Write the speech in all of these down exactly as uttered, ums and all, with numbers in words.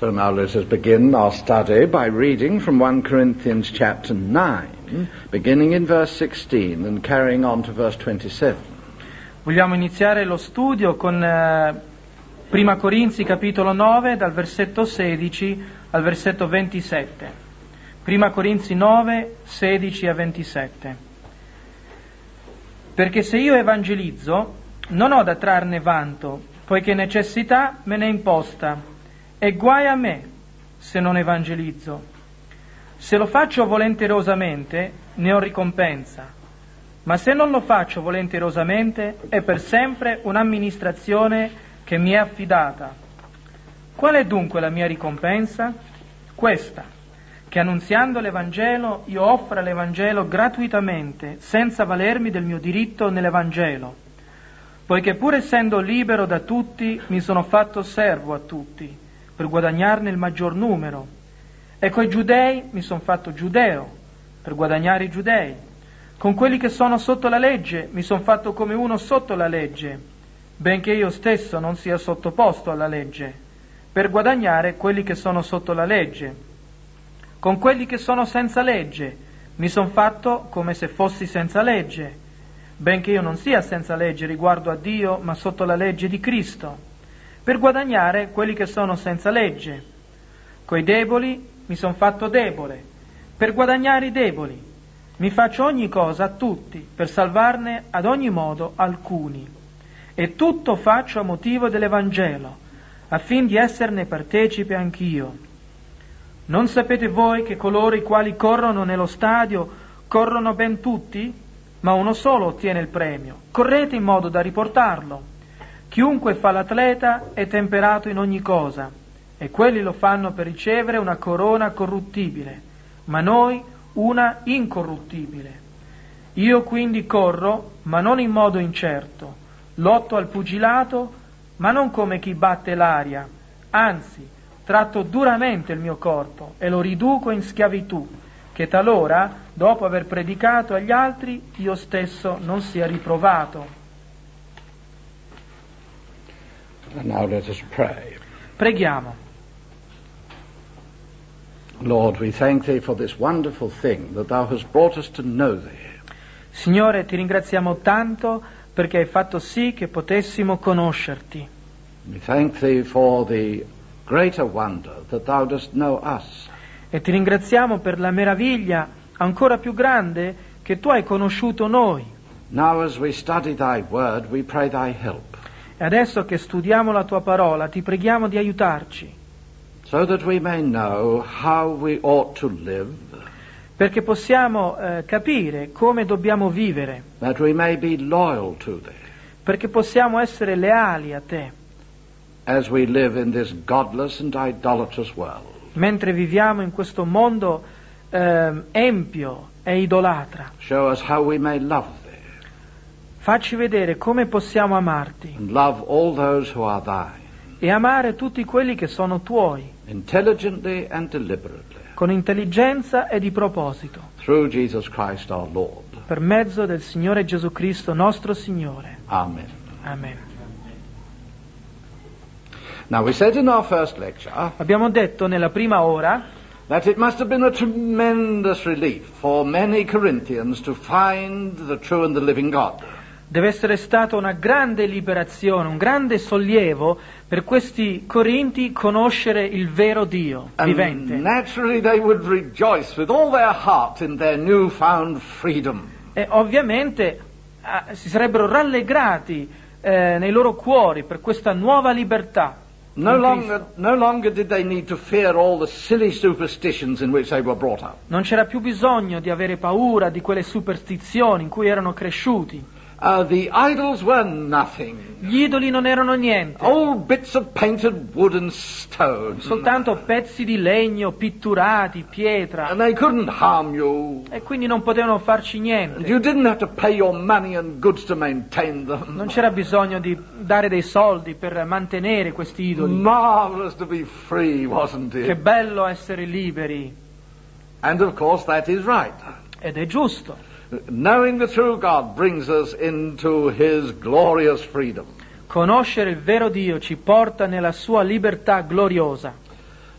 So now let us begin our study by reading from First Corinthians chapter nine, beginning in verse sixteen and carrying on to verse twenty-seven. Vogliamo iniziare lo studio con eh, Prima Corinzi capitolo nove, dal versetto sedici al versetto ventisette. Prima Corinzi nove, sedici a ventisette. Perché se io evangelizzo, non ho da trarne vanto, poiché necessità me ne è imposta, e guai a me se non evangelizzo. Se lo faccio volenterosamente, ne ho ricompensa, ma se non lo faccio volenterosamente, è per sempre un'amministrazione che mi è affidata. Qual è dunque la mia ricompensa? Questa, che annunziando l'Evangelo io offra l'Evangelo gratuitamente, senza valermi del mio diritto nell'Evangelo, poiché pur essendo libero da tutti, mi sono fatto servo a tutti, per guadagnarne il maggior numero. E coi giudei mi sono fatto giudeo, per guadagnare i giudei. Con quelli che sono sotto la legge mi sono fatto come uno sotto la legge, benché io stesso non sia sottoposto alla legge, per guadagnare quelli che sono sotto la legge. Con quelli che sono senza legge mi sono fatto come se fossi senza legge, benché io non sia senza legge riguardo a Dio, ma sotto la legge di Cristo, per guadagnare quelli che sono senza legge. Coi deboli mi son fatto debole, per guadagnare i deboli. Mi faccio ogni cosa a tutti, per salvarne ad ogni modo alcuni. E tutto faccio a motivo dell'Evangelo, affin di esserne partecipe anch'io. Non sapete voi che coloro i quali corrono nello stadio corrono ben tutti? Ma uno solo ottiene il premio. Correte in modo da riportarlo. Chiunque fa l'atleta è temperato in ogni cosa, e quelli lo fanno per ricevere una corona corruttibile, ma noi una incorruttibile. Io quindi corro, ma non in modo incerto, lotto al pugilato, ma non come chi batte l'aria, anzi, tratto duramente il mio corpo e lo riduco in schiavitù, che talora, dopo aver predicato agli altri, io stesso non sia riprovato. And now let us pray. Preghiamo. Lord, we thank Thee for this wonderful thing that Thou hast brought us to know Thee. Signore, ti ringraziamo tanto perché hai fatto sì che potessimo conoscerti. We thank Thee for the greater wonder that Thou dost know us. E ti ringraziamo per la meraviglia ancora più grande che tu hai conosciuto noi. Now as we study Thy word, we pray Thy help. E adesso che studiamo la tua parola, ti preghiamo di aiutarci, so that we may know how we ought to live, perché possiamo eh, capire come dobbiamo vivere, that we may be loyal to Thee, perché possiamo essere leali a te, as we live in this godless and idolatrous world. Mentre viviamo in questo mondo eh, empio e idolatra. Show us how we may love Thee. Facci vedere come possiamo amarti. And love all those who are Thine. E amare tutti quelli che sono tuoi. Intelligently and deliberately. Con intelligenza e di proposito. Through Jesus Christ our Lord. Per mezzo del Signore Gesù Cristo nostro Signore. Amen. Amen. Now we said in our first lecture. Abbiamo detto nella prima ora. That it must have been a tremendous relief for many Corinthians to find the true and the living God. Deve essere stata una grande liberazione, un grande sollievo per questi Corinti conoscere il vero Dio vivente. And naturally they would rejoice with all their heart in their newfound freedom. E ovviamente eh, si sarebbero rallegrati eh, nei loro cuori per questa nuova libertà. No longer, no longer did they need to fear all the silly superstitions in which they were brought up. Non c'era più bisogno di avere paura di quelle superstizioni in cui erano cresciuti. Uh, the idols were nothing. Gli idoli non erano niente. Old bits of painted wood and stone. Soltanto pezzi di legno, pitturati, pietra. And they couldn't harm you. E quindi non potevano farci niente. And you didn't have to pay your money and goods to maintain them. Non c'era bisogno di dare dei soldi per mantenere questi idoli. Marvelous to be free, wasn't it? Che bello essere liberi. And of course that is right. Ed è giusto. Knowing the true God brings us into His glorious freedom. Conoscere il vero Dio ci porta nella sua libertà gloriosa.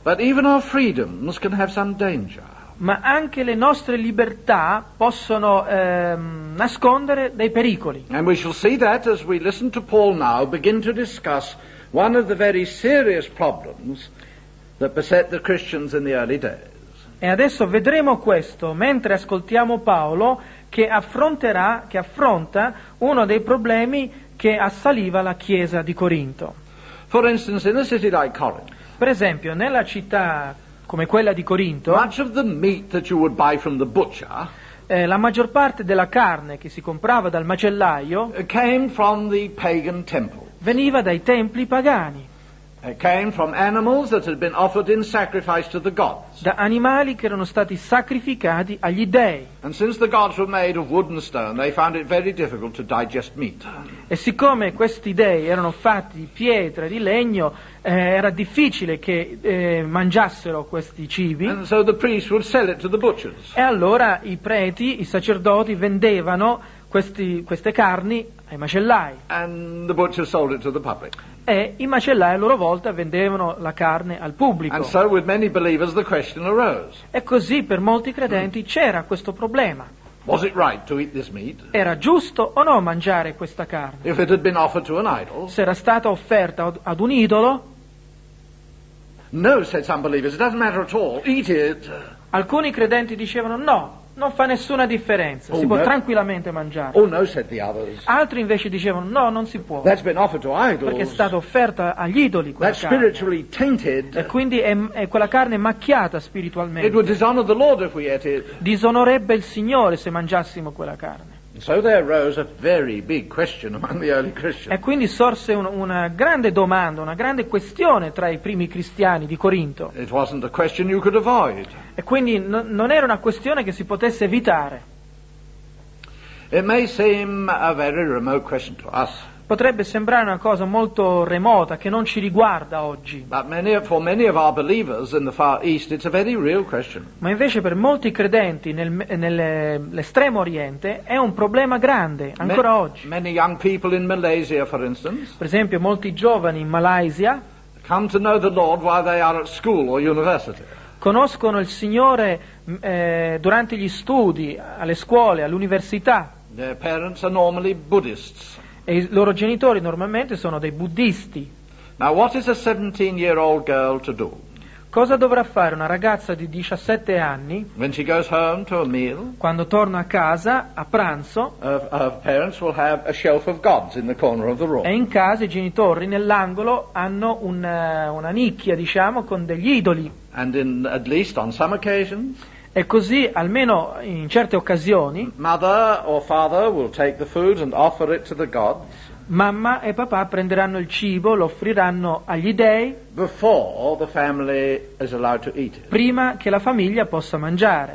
But even our freedoms can have some danger. Ma anche le nostre libertà possono ehm, nascondere dei pericoli. And we shall see that as we listen to Paul now begin to discuss one of the very serious problems that beset the Christians in the early days. E adesso vedremo questo mentre ascoltiamo Paolo che affronterà, che affronta uno dei problemi che assaliva la chiesa di Corinto. For instance, in a city like Corinth, Per esempio, nella città come quella di Corinto, much of the meat that you would buy from the butcher eh, la maggior parte della carne che si comprava dal macellaio came from the pagan temple. veniva dai templi pagani, It came from animals that had been offered in sacrifice to the gods. da animali che erano stati sacrificati agli dei. And since the gods were made of wood and stone, they found it very difficult to digest meat. E siccome questi dei erano fatti di pietra e di legno, eh, era difficile che eh, mangiassero questi cibi, And so the priests would sell it to the butchers. e allora i preti, i sacerdoti vendevano questi, queste carni ai macellai, And the butchers sold it to the public. e i macellai a loro volta vendevano la carne al pubblico. And so with many believers the question arose. E così per molti credenti c'era questo problema. Was it right to eat this meat? Era giusto o no mangiare questa carne? If it had been offered to an idol? Se era stata offerta ad- ad un idolo? No, said some believers, it doesn't matter at all. Eat it. Alcuni credenti dicevano no, non fa nessuna differenza, si Oh, può no. tranquillamente mangiare. Oh no, said the others. Altri invece dicevano no, non si può, That's been offered to perché è idols. stata offerta agli idoli quella That's carne. spiritually tainted. E quindi è, è quella carne macchiata It would spiritualmente. dishonor the Lord if we ate it. Disonorerebbe il Signore se mangiassimo quella carne. So there arose a very big question among the early Christians. E quindi sorse un- una grande domanda, una grande questione tra i primi cristiani di Corinto. It wasn't a question you could avoid. E quindi no- non era una questione che si potesse evitare. It may seem a very remote question to us, Potrebbe sembrare una cosa molto remota che non ci riguarda oggi, but many, for many of our believers in the Far East, it's a very real question. ma invece per molti credenti nel- nell'estremo oriente è un problema grande, ancora Ma- oggi. Many young people in Malaysia, for instance, Per esempio molti giovani in Malaysia come to know the Lord while they are at school or university. conoscono il Signore mh, eh, durante gli studi, alle scuole, all'università, Their parents are normally Buddhists. e i loro genitori normalmente sono dei buddisti. Now, what is a seventeen-year-old girl to do? Cosa dovrà fare una ragazza di diciassette anni When she goes home to a meal, quando torna a casa a pranzo her, her parents will have a shelf of gods in the corner of the room. e in casa i genitori nell'angolo hanno un, eh, una nicchia, diciamo, con degli idoli? And in, at least on some occasions, E così, almeno in certe occasioni, mother or father will take the food and offer it to the gods mamma e papà prenderanno il cibo, lo offriranno agli dei before the family is allowed to eat it. prima che la famiglia possa mangiare.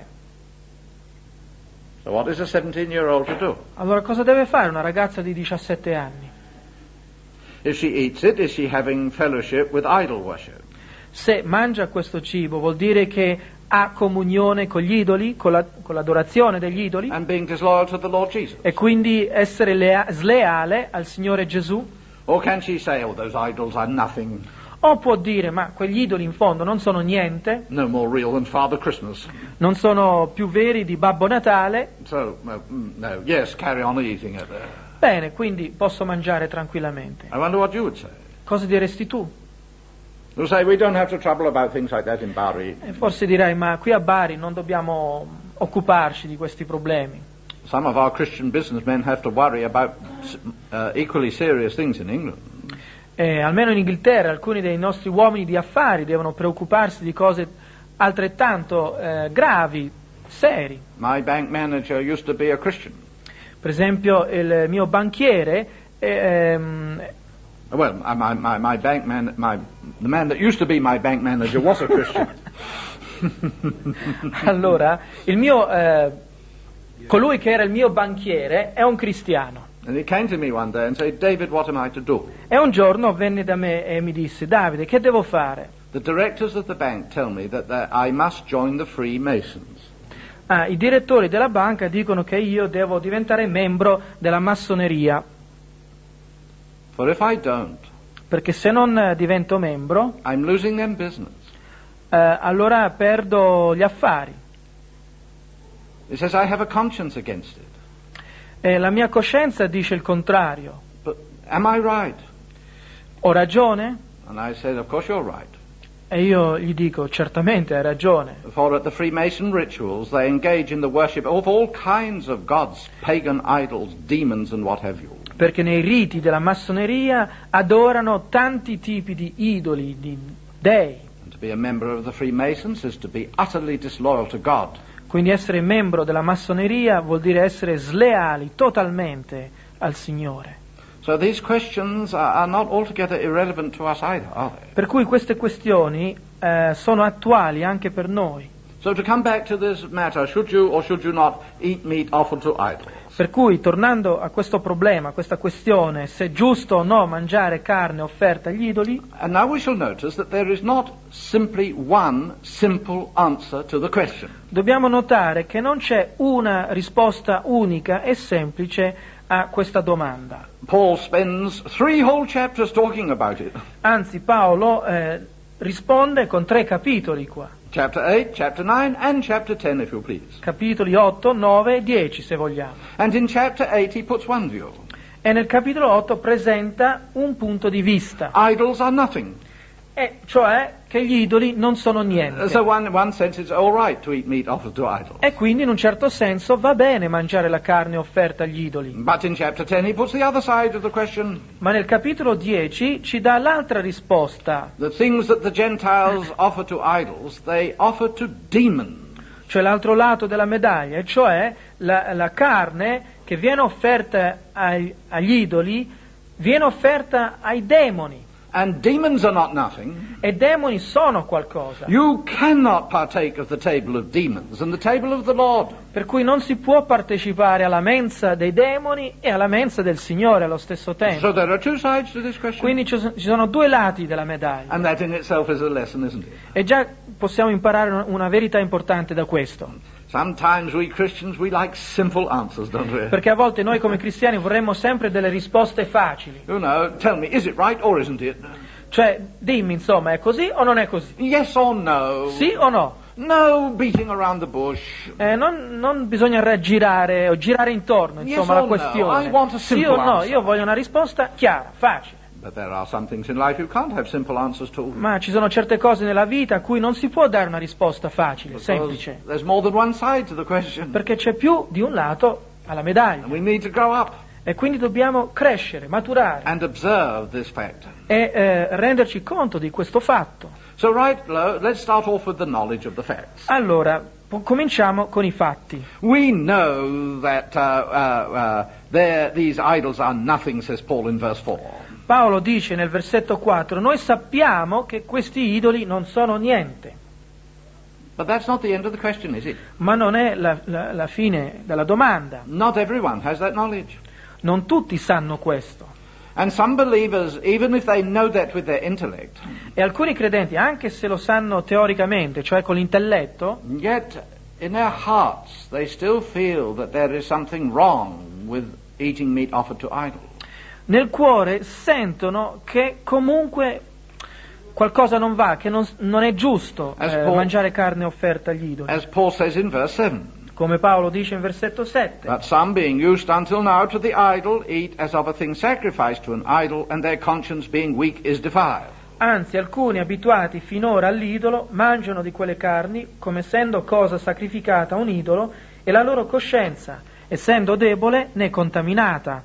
So what is a seventeen-year-old to do? Allora cosa deve fare una ragazza di diciassette anni? If she eats it, is she having fellowship with idol worship? Se mangia questo cibo vuol dire che ha comunione con gli idoli, con, la- con l'adorazione degli idoli, And being disloyal to the Lord Jesus? e quindi essere lea- sleale al Signore Gesù? Or can she say, oh, those idols are nothing, O può dire, ma quegli idoli in fondo non sono niente, no more real than Father Christmas. non sono più veri di Babbo Natale, So, uh, mm, no, yes, carry on eating it. bene, quindi posso mangiare tranquillamente. I wonder what you would say. Cosa diresti tu? You'll say, we don't have to trouble about things like that in Bari. E forse dirai, ma qui a Bari non dobbiamo occuparci di questi problemi. Some of our Christian businessmen have to worry about uh, equally serious things in England. E almeno in Inghilterra alcuni dei nostri uomini di affari devono preoccuparsi di cose altrettanto eh, gravi, seri. My bank manager used to be a Christian. Per esempio il mio banchiere eh, ehm, Well, my, my, my bank man, my, the man that used to be my bank manager was a Christian. allora il mio eh, colui che era il mio banchiere è un cristiano. And he came to me one day and said, David, what am I to do? E un giorno venne da me e mi disse, Davide, che devo fare? The directors of the bank tell me that that I must join the Freemasons. Ah, i direttori della banca dicono che io devo diventare membro della massoneria, For if I don't, perché se non eh, divento membro I'm losing them business. eh, allora perdo gli affari. He says, I have a conscience against it. E la mia coscienza dice il contrario. But am I right? Ho ragione? And I said, of course you're right. E io gli dico, certamente hai ragione. For at the Freemason rituals they engage in the worship of all kinds of gods, pagan idols, demons and what have you. Perché nei riti della massoneria adorano tanti tipi di idoli, di dei. And to be a member of the Freemasons is to be utterly disloyal to God. Quindi essere membro della massoneria vuol dire essere sleali totalmente al Signore. So these questions are, are not altogether irrelevant to us either, are they? Per cui queste questioni eh, sono attuali anche per noi. So to come back to this matter, should you or should you not eat meat offered to idols? Per cui, tornando a questo problema, a questa questione, se è giusto o no mangiare carne offerta agli idoli, And now we shall notice that there is not simply one simple answer to the question. dobbiamo notare che non c'è una risposta unica e semplice a questa domanda. Paul spends three whole chapters talking about it. Anzi, Paolo eh, risponde con tre capitoli qua. Chapter eight, chapter nine, and chapter ten, if you please. Capitoli otto, nove e dieci, se vogliamo. And in chapter eight he puts one view. E nel capitolo otto presenta un punto di vista, Idols are nothing. e cioè che gli idoli non sono niente. So one, in one sense it's all right to eat meat offered to idols. E quindi in un certo senso va bene mangiare la carne offerta agli idoli. But in chapter ten he puts the other side of the question. Ma nel capitolo dieci ci dà l'altra risposta, The things that the Gentiles offer to idols, they offer to demons. cioè l'altro lato della medaglia, e cioè la, la carne che viene offerta ai, agli idoli viene offerta ai demoni. And demons are not nothing. E demoni sono qualcosa. You cannot partake of the table of demons and the table of the Lord. Per cui non si può partecipare alla mensa dei demoni e alla mensa del Signore allo stesso tempo. So there are two sides to this question. Quindi ci ci sono due lati della medaglia. And that in itself is a lesson, isn't it? E già possiamo imparare una- una verità importante da questo. Sometimes we Christians, we like simple answers, don't we? Perché a volte noi come cristiani vorremmo sempre delle risposte facili. You know, tell me, is it right or isn't it? Cioè, dimmi insomma, è così o non è così? Yes or no? Sì o no? No beating around the bush. Eh, non, non bisogna raggirare o girare intorno, insomma, Yes la or no? questione. I want a Sì simple o no? answer. Io voglio una risposta chiara, facile. But there are some things in life you can't have simple answers to. Ma ci sono certe cose nella vita a cui non si può dare una risposta facile, Because semplice. there's more than one side to the question. Perché c'è più di un lato alla medaglia. And we need to grow up E quindi dobbiamo crescere, maturare and observe this fact. e eh, renderci conto di questo fatto. So right, lo- let's start off with the knowledge of the facts. Allora, po- cominciamo con i fatti. We know that uh, uh, uh, there- these idols are nothing, says Paul in verse four. Paolo dice nel versetto quattro, noi sappiamo che questi idoli non sono niente, But that's not the end of the question, is it? ma non è la, la- la fine della domanda. Not everyone has that knowledge. Non tutti sanno questo. And some believers, even if they know that with their intellect, E alcuni credenti, anche se lo sanno teoricamente, cioè con l'intelletto, yet in their hearts they still feel that there is something wrong with eating meat offered to idols. nel cuore sentono che comunque qualcosa non va, che non, non è giusto As eh, Paul- mangiare carne offerta agli idoli. As Paul says in verse seven. Come Paolo dice in versetto sette. But some, being used until now to the idol, eat as of a thing sacrificed to an idol, and their conscience, being weak, is defiled. Anzi, alcuni abituati finora all'idolo mangiano di quelle carni come essendo cosa sacrificata a un idolo, e la loro coscienza, essendo debole, ne è contaminata.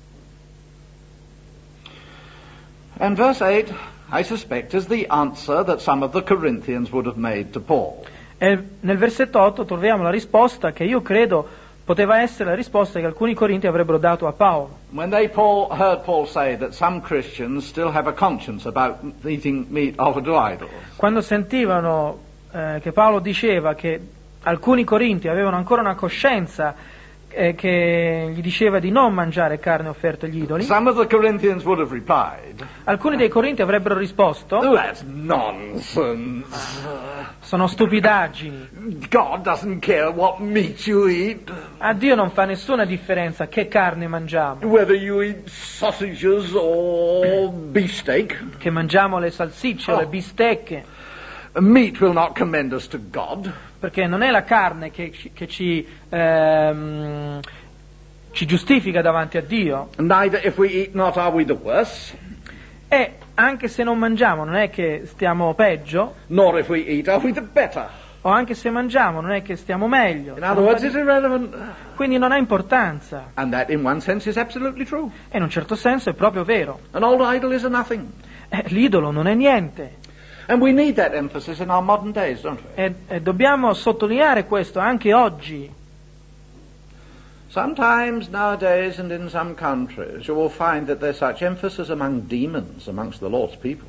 And verse eight, I suspect, is the answer that some of the Corinthians would have made to Paul. E nel versetto otto troviamo la risposta che io credo poteva essere la risposta che alcuni corinti avrebbero dato a Paolo. When they Paul, heard Paul say that some Christians still have a conscience about eating meat offered to idols. Quando sentivano eh, che Paolo diceva che alcuni corinti avevano ancora una coscienza eh, che gli diceva di non mangiare carne offerta agli idoli, Some of the Corinthians would have replied, alcuni dei corinti avrebbero risposto: "Oh, that's nonsense. sono stupidaggini, God doesn't care what meat you eat, a Dio non fa nessuna differenza che carne mangiamo, whether you eat sausages or beefsteak. che mangiamo le salsicce o le Oh. bistecche. Meat will not commend us to God. Perché non è la carne che, ci- che ci, ehm, ci giustifica davanti a Dio. Neither if we eat not are we the worse, E anche se non mangiamo non è che stiamo peggio, nor if we eat are we the better. o anche se mangiamo non è che stiamo meglio. In other words, it's irrelevant. Quindi non ha importanza. And that in one sense is absolutely true. E in un certo senso è proprio vero. An old idol is a nothing. Eh, l'idolo non è niente. And we need that emphasis in our modern days, don't we? E, e dobbiamo sottolineare questo anche oggi. Sometimes nowadays and in some countries you will find that there's such emphasis among demons amongst the Lord's people.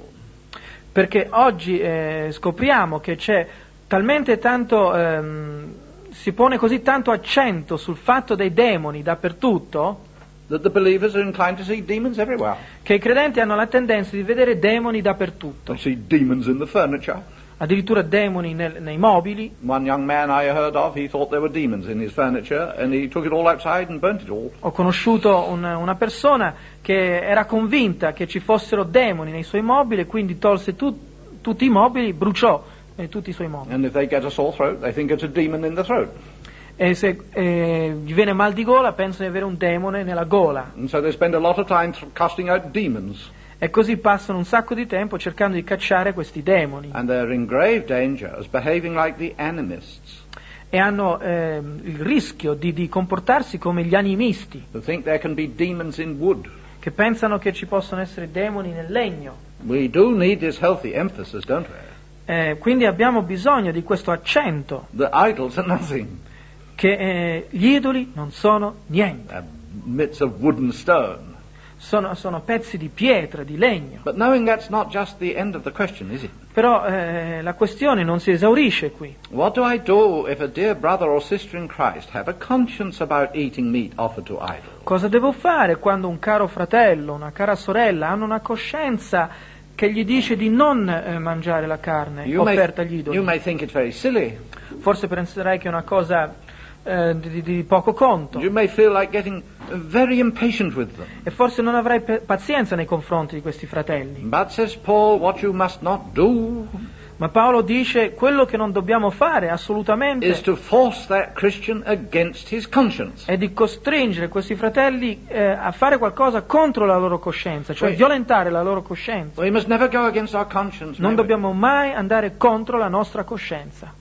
Perché oggi eh, scopriamo che c'è talmente tanto, ehm, si pone così tanto accento sul fatto dei demoni dappertutto, That the believers are inclined to see demons everywhere. che i credenti hanno la tendenza di vedere demoni dappertutto, They see demons in the furniture. addirittura demoni nel- nei mobili. One young man I heard of, he thought there were demons in his furniture and he took it all outside and burnt it all. Ho conosciuto un- una persona che era convinta che ci fossero demoni nei suoi mobili e quindi tolse tu- tutti i mobili, bruciò eh, tutti i suoi mobili. And if they get a sore throat, they think it's a demon in the throat. E se eh, gli viene mal di gola pensano di avere un demone nella gola. And so they spend a lot of time th- casting out demons. E così passano un sacco di tempo cercando di cacciare questi demoni. And they're in grave danger as behaving like the animists, E hanno ehm, il rischio di, di comportarsi come gli animisti, who think there can be demons in wood. che pensano che ci possono essere demoni nel legno. We do need this healthy emphasis, don't we? Eh, quindi abbiamo bisogno di questo accento, The idols are nothing. che eh, gli idoli non sono niente, They're bits of wood and stone. sono, sono pezzi di pietra, di legno. But knowing that's not just the end of the question, is it? Però eh, la questione non si esaurisce qui. What do I do if a dear brother or sister in Christ have a conscience about eating meat offered to idols? Cosa devo fare quando un caro fratello, una cara sorella hanno una coscienza che gli dice di non eh, mangiare la carne You may, offerta agli idoli? you may think it's very silly. Forse penserai che è una cosa eh, di, di poco conto, You may feel like getting very impatient with them. e forse non avrai pe- pazienza nei confronti di questi fratelli. But, says Paul, what you must not do Ma Paolo dice quello che non dobbiamo fare is assolutamente to force that Christian against his conscience. è di costringere questi fratelli eh, a fare qualcosa contro la loro coscienza, cioè Sì. violentare la loro coscienza. We must never go against our conscience. Non may we? dobbiamo mai andare contro la nostra coscienza.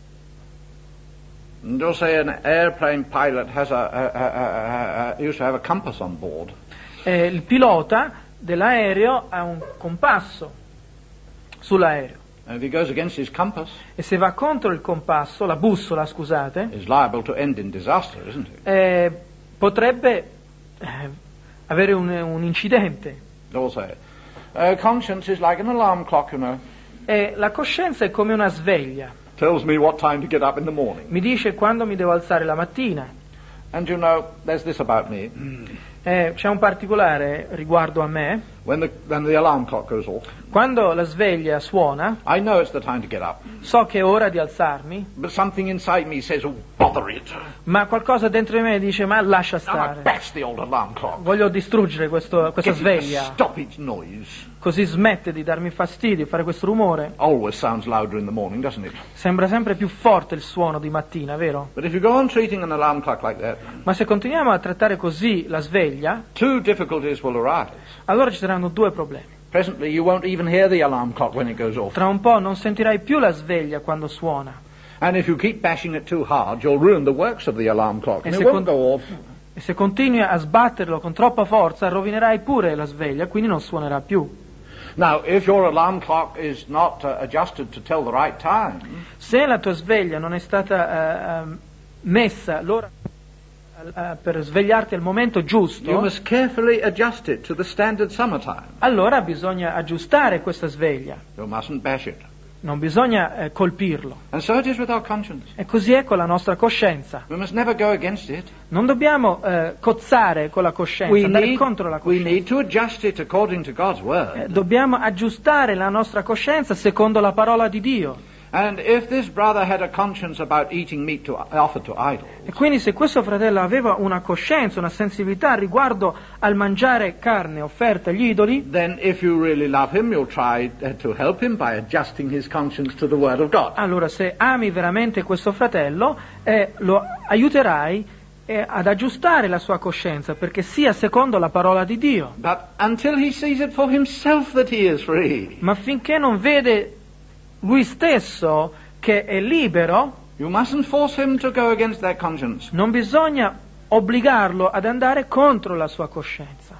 And you'll say an airplane pilot has a, a, a, a, a, used to have a compass on board. Eh, il pilota dell'aereo ha un compasso sull'aereo, And if he goes against his compass, e se va contro il compasso, la bussola scusate, he's liable to end in disaster, isn't he? eh, potrebbe eh, avere un, un incidente. They'll say. Uh, conscience is like an alarm clock, you know. E la coscienza è come una sveglia, Tells me what time to get up in the morning. mi dice quando mi devo alzare la mattina. And you know, there's this about me. Eh, c'è un particolare riguardo a me: When the, when the alarm clock goes off, quando la sveglia suona, I know it's the time to get up. so che è ora di alzarmi, But something inside me says, oh, bother it. ma qualcosa dentro di me dice ma lascia Now I stare, bash the old alarm clock. voglio distruggere questo- questa Get it to sveglia, stop its noise. così smette di darmi fastidio, fare questo rumore. Always sounds louder in the morning, doesn't it? Sembra sempre più forte il suono di mattina, vero? But if you go on treating an alarm clock like that, Ma se continuiamo a trattare così la sveglia, two difficulties will arise. allora ci saranno due problemi. Presently, you won't even hear the alarm clock when it goes off. Tra un po' non sentirai più la sveglia quando suona, And if you keep bashing it too hard, you'll ruin the works of the alarm clock. E And se it won't con- go off. e se continui a sbatterlo con troppa forza rovinerai pure la sveglia, quindi non suonerà più. Now, if your alarm clock is not uh, adjusted to tell the right time, Se la tua sveglia non è stata eh, eh, messa l'ora eh, per svegliarti al momento you giusto, must carefully adjust it to the standard summertime. allora bisogna aggiustare questa sveglia, You mustn't bash it. non bisogna eh, colpirlo. And so it is with our conscience. E così è con la nostra coscienza. We must never go against it. Non dobbiamo eh, cozzare con la coscienza, We andare need, contro la we coscienza. need to adjust it according to God's Eh, word. dobbiamo aggiustare la nostra coscienza secondo la parola di Dio. And if this brother had a conscience about eating meat to, offered to idols, E quindi se questo fratello aveva una coscienza, una sensibilità riguardo al mangiare carne offerta agli idoli, then if you really love him, you'll try uh, to help him by adjusting his conscience to the Word of God. allora se ami veramente questo fratello, eh, lo aiuterai eh, ad aggiustare la sua coscienza perché sia secondo la parola di Dio. But until he sees it for himself that he is free, Ma finché non vede lui stesso che è libero, you mustn't force him to go against that conscience. non bisogna obbligarlo ad andare contro la sua coscienza.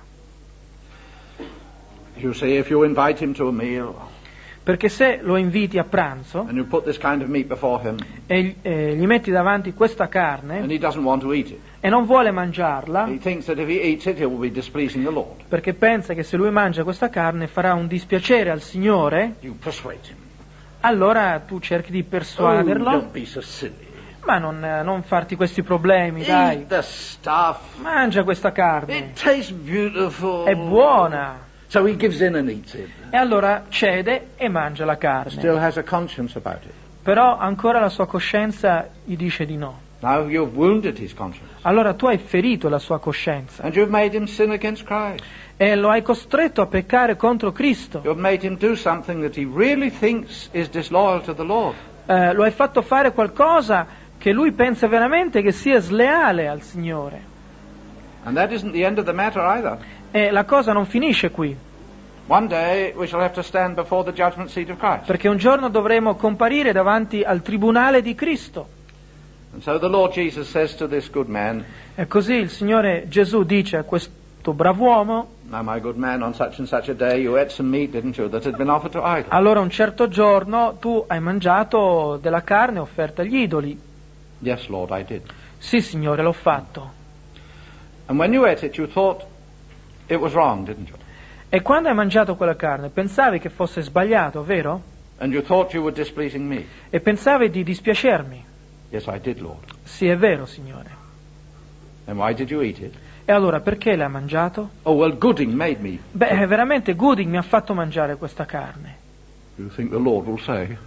You see, if you invite him to a meal Perché se lo inviti a pranzo and you put this kind of meat before him e eh, gli metti davanti questa and carne he doesn't want to eat it, e non vuole mangiarla, he thinks that if he eats it, he will be displeasing the Lord. perché pensa che se lui mangia questa carne farà un dispiacere al Signore, You persuade him. allora tu cerchi di Oh, persuaderlo, don't be so silly. ma non, eh, non farti questi problemi, dai, Eat the stuff. mangia questa carne, It tastes beautiful. è buona. So he gives in and eats it. E allora cede e mangia la carne. Still has a conscience about it. Però ancora la sua coscienza gli dice di no. Now you've wounded his conscience. Allora tu hai ferito la sua coscienza And you've made him sin against Christ. e lo hai costretto a peccare contro Cristo. You've made him do something that he really thinks is disloyal to the Lord. Eh, lo hai fatto fare qualcosa che lui pensa veramente che sia sleale al Signore. And that isn't the end of the matter either. E la cosa non finisce qui, One day we shall have to stand before the judgment seat of Christ. perché un giorno dovremo comparire davanti al tribunale di Cristo. And so the Lord Jesus says to this good man, E così il Signore Gesù dice a questo brav'uomo: "Now my good man, on such and such a day you ate some meat, didn't you, that had been offered to idols?" allora un certo giorno tu hai mangiato della carne offerta agli idoli. Yes, Lord, I did. Sì, Signore, l'ho fatto. And when you ate it, you thought it was wrong, didn't you? E quando hai mangiato quella carne pensavi che fosse sbagliato, vero? And you thought you were displeasing me. E pensavi di dispiacermi. Yes, I did, Lord. Sì, è vero, Signore. And why did you eat it? E allora perché l'hai mangiato? Oh, well, Gooding made me. Beh, veramente Gooding mi ha fatto mangiare questa carne. You think the Lord will say?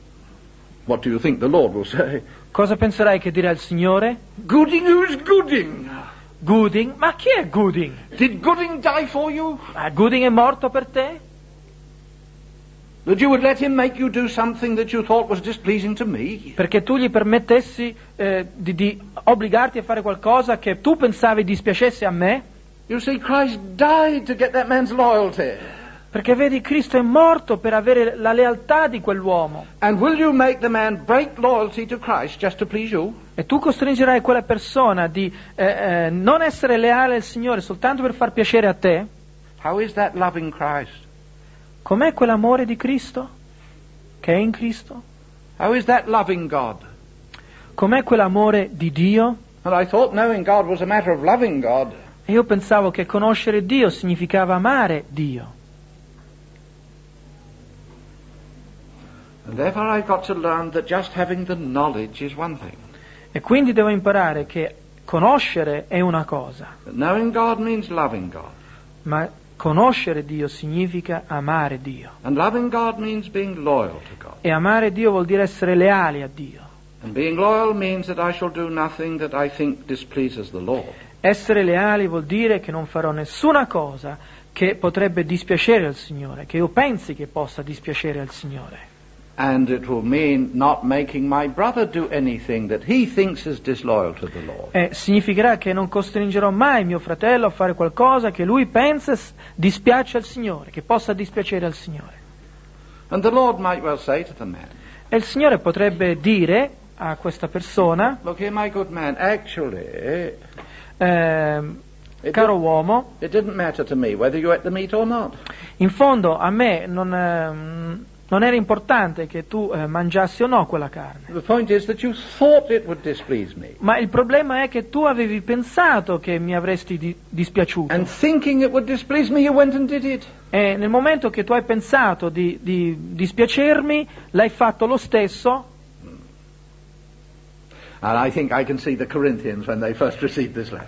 What do you think the Lord will say? Cosa penserai che dirà il Signore? Gooding, who's Gooding? Gooding? Ma chi è Gooding? Did Gooding die for you? Ah, Gooding è morto per te? That you would let him make you do something that you thought was displeasing to me? Perché tu gli permettessi eh, di, di obbligarti a fare qualcosa che tu pensavi dispiacesse a me? You see, Christ died to get that man's loyalty. Perché vedi, Cristo è morto per avere la lealtà di quell'uomo. And will you make the man break loyalty to Christ just to please you? E tu costringerai quella persona di eh, eh, non essere leale al Signore soltanto per far piacere a te? How is that loving Christ? Com'è quell'amore di Cristo? Che è in Cristo? How is that loving God? Com'è quell'amore di Dio? And I thought knowing God was a matter of loving God. E io pensavo che conoscere Dio significava amare Dio. And therefore I've got to learn that just having the knowledge is one thing. E quindi devo imparare che conoscere è una cosa, But knowing God means loving God. ma conoscere Dio significa amare Dio. And loving God means being loyal to God. E amare Dio vuol dire essere leali a Dio. And being loyal means that I shall do nothing that I think displeases the Lord. Essere leali vuol dire che non farò nessuna cosa che potrebbe dispiacere al Signore, che io pensi che possa dispiacere al Signore. And it will mean not making my brother do anything that he thinks is disloyal to the Lord. E significherà che non costringerò mai mio fratello a fare qualcosa che lui pensa s- dispiace al Signore, che possa dispiacere al Signore. And the Lord might well say to the man, E il Signore potrebbe dire a questa persona: look here, my good man, actually, ehm, it, caro did, uomo, it didn't matter to me whether you ate the meat or not. in fondo a me non, ehm, non era importante che tu eh, mangiassi o no quella carne. The point is that you thought it would displease me. Ma il problema è che tu avevi pensato che mi avresti di- dispiaciuto. And thinking it would displease me, you went and did it. E nel momento che tu hai pensato di, di dispiacermi, l'hai fatto lo stesso. And I think I can see the Corinthians when they first received this letter.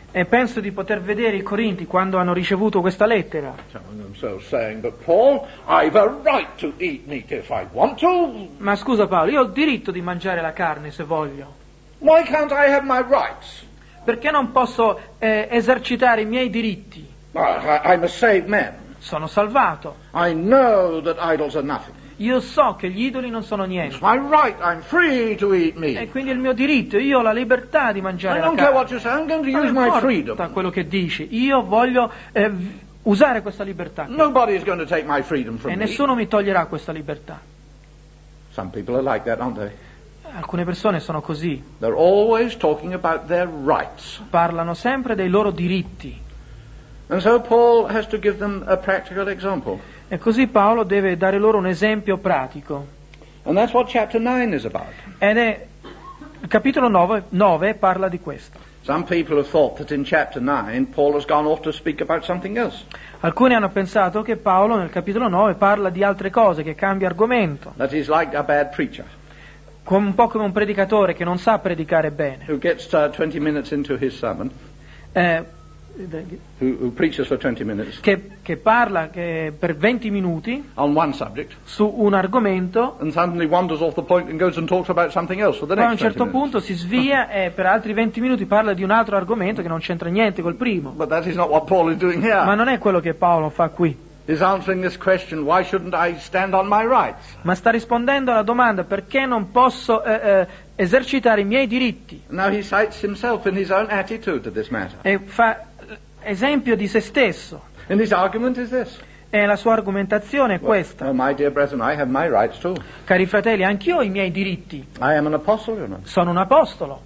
E penso di poter vedere i Corinti quando hanno ricevuto questa lettera. Some of them so saying, but Paul, I've a right to eat meat if I want to. Ma scusa Paolo, io ho il diritto di mangiare la carne se voglio. Why can't I have my rights? Perché non posso eh, esercitare i miei diritti? I, I'm a saved man. Sono salvato. I know that idols are nothing. Io so che gli idoli non sono It's niente. my right. I'm free to eat meat. E quindi è il mio diritto, io ho la libertà di mangiare I la don't care what carne. you say. I'm going to Non use my importa freedom. quello che dici, io voglio eh, usare questa libertà. Nobody is going to take my freedom from E me. nessuno mi toglierà questa libertà. Some people are like that, aren't they? Alcune persone sono così, They're always talking about their rights. parlano sempre dei loro diritti. And so Paul has to give them a practical example. E così Paolo deve dare loro un esempio pratico. And that's what chapter nine is about. Ed è il capitolo nove parla di questo. Some people have thought that in chapter nine Paul has gone off to speak about something else. Alcuni hanno pensato che Paolo nel capitolo nove parla di altre cose, che cambia argomento, That he's like a bad preacher come un po' come un predicatore che non sa predicare bene, who gets uh, twenty minutes into his sermon, eh, who, who preaches for twenty minutes che, che parla che per venti minuti on one subject, su un argomento, and suddenly wanders off the point and goes and talks about something else for the poi a un next certo twenty minutes. punto si svia e per altri venti minuti parla di un altro argomento che non c'entra niente col primo. But that is not what Paul is doing Ma here. non è quello che Paolo fa qui. He's answering this question, why shouldn't I stand on my rights? Ma sta rispondendo alla domanda perché non posso eh, eh, esercitare i miei diritti. Now he cites himself in his own attitude to this matter. E fa esempio di se stesso. And his argument is this. E la sua argomentazione è questa. Oh, my dear brethren, I have my rights too. Cari fratelli, anch'io ho i miei diritti. I am an apostle, you know. Sono un apostolo.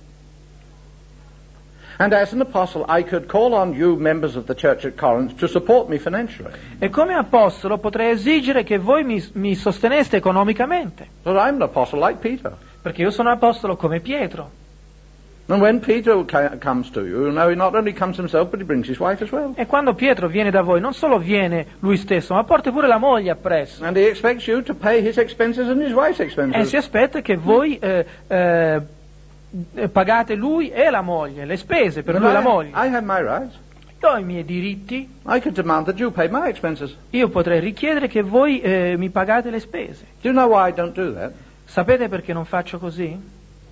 And as an apostle, I could call on you, members of the church at Corinth, to support me financially. E come apostolo potrei esigere che voi mi, mi sosteneste economicamente. But I'm an apostle like Peter. Perché io sono apostolo come Pietro. And when Peter ca- comes to you, you know, he not only comes himself, but he brings his wife as well. E quando Pietro viene da voi, non solo viene lui stesso, ma porta pure la moglie appresso. And he expects you to pay his expenses and his wife's E expenses. si aspetta che voi eh, eh, pagate lui e la moglie, le spese per But lui e la I, moglie. I have my rights. Io ho i miei diritti, I could demand that you pay my expenses. io potrei richiedere che voi eh, mi pagate le spese. Do you know why I don't do that? Sapete perché non faccio così?